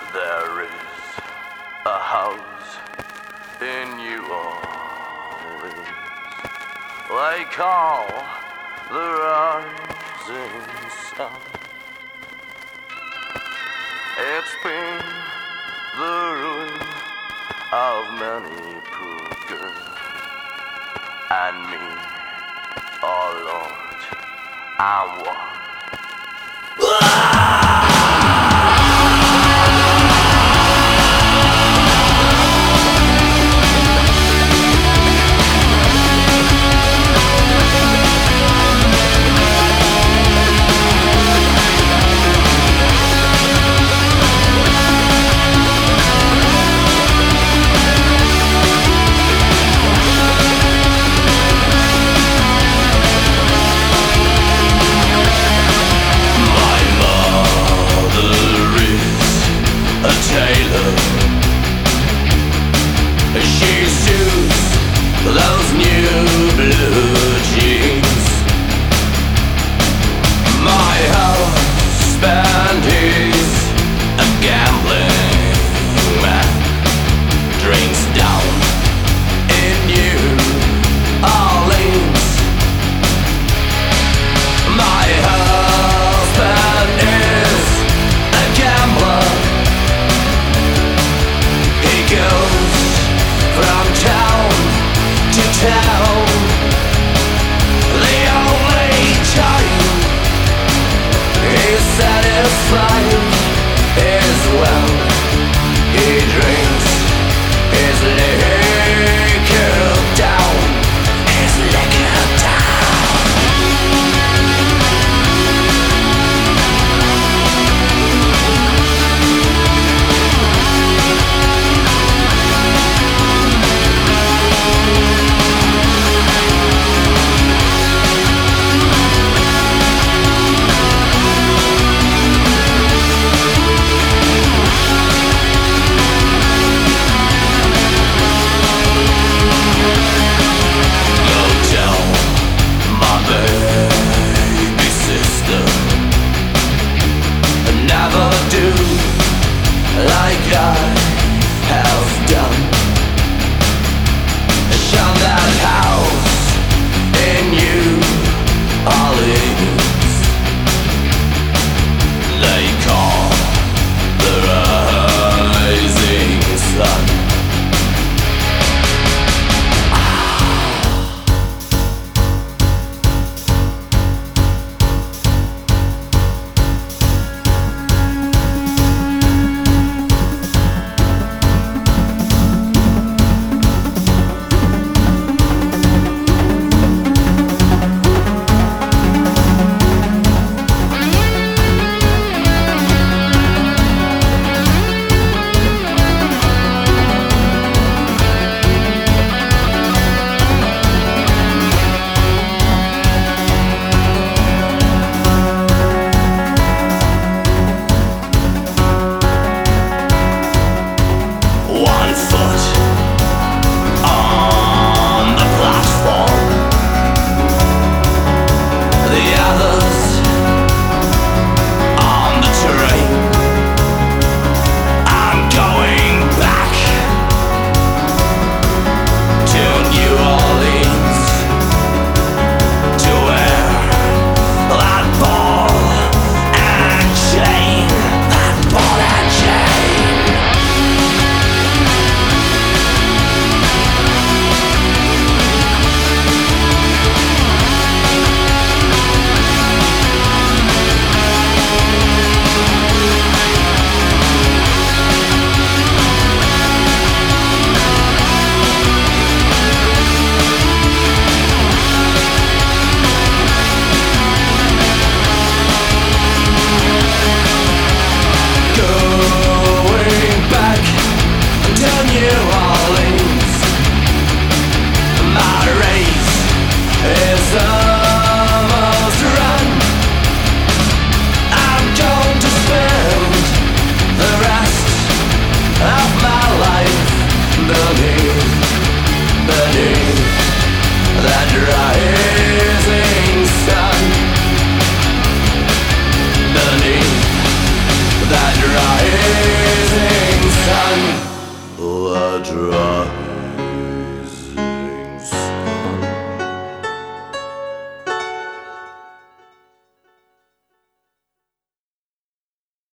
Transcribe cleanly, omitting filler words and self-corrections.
There is a house in New Orleans. They call the rising sun. It's been the ruin of many poor girls and me. Oh Lord, I'm one. She suits those new blue jeans. My husband is a gambling man, drinks down in New Orleans. My husband is a gambler. He goes from town to town. The only time he's satisfied is when he drinks his liquor down. His liquor down. dry.